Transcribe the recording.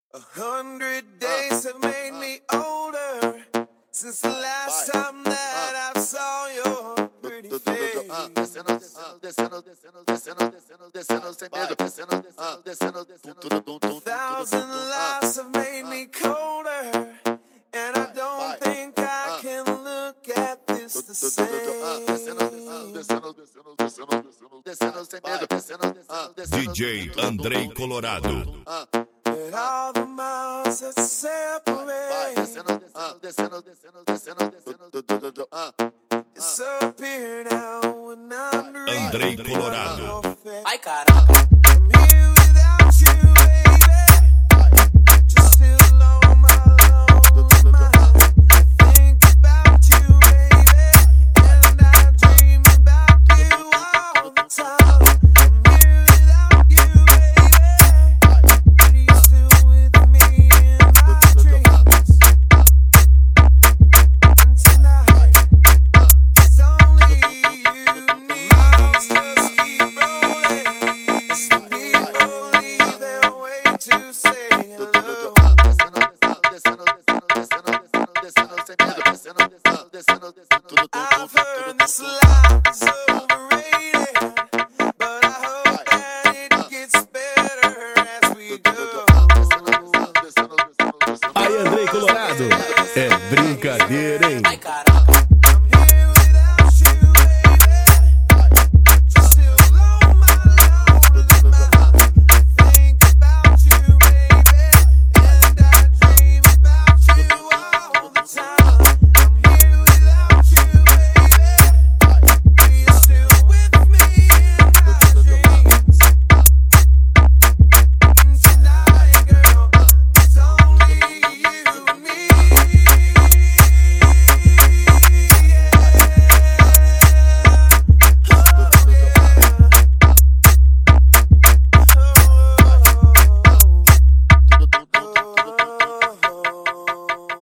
100 days have made me older since the last time that I saw your pretty face. Thousand lives have made me colder, and I don't think I can look at this the same. DJ Andrei Colorado. And all the miles that separate disappear now when I'm Andrei Colorado. Ai, caraca. I'm here without you, baby. Just still on my lonely mind. I think about you, baby, and I dream about you all the time. I'm here without you, baby. Are you still with me in my dreams? And tonight, it's only you need. Monsters keep rolling. Some people leave their way to say hello. I've heard this life is overrated, but I hope that it gets better as we go. Aí, Andrei Colorado, é brincadeira, hein? Ai, caraca.